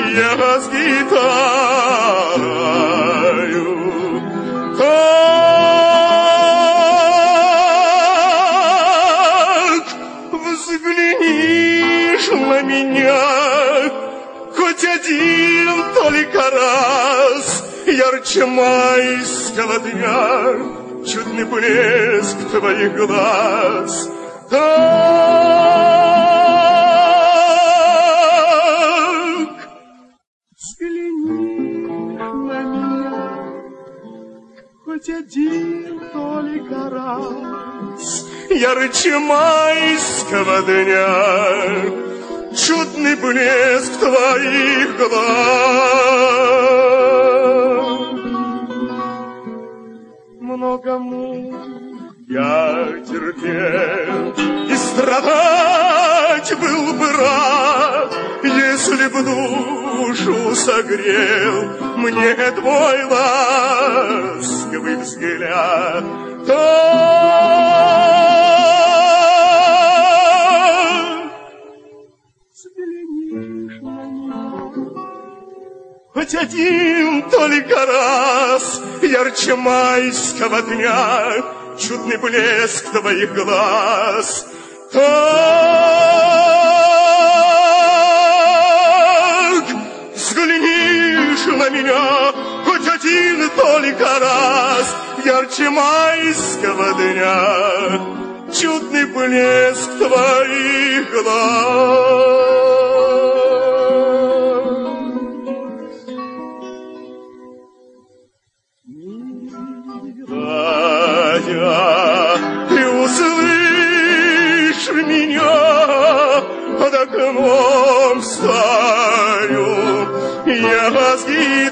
я с гитарою. Так взглянешь на меня хоть один только раз, ярче майского дня чудный блеск твоих глаз. Так взгляни на меня хоть один только раз, ярче майского дня чудный блеск твоих глаз. Много мук я терпел и страдать был бы рад, если б душу согрел мне твой ласковый взгляд. Так взглянешь на меня хоть один только раз, ярче майского дня чудный блеск твоих глаз. Так взглянешь на меня хоть один только раз, ярче майского дня чудный блеск твоих глаз. Ты услышь меня под окном стою, я с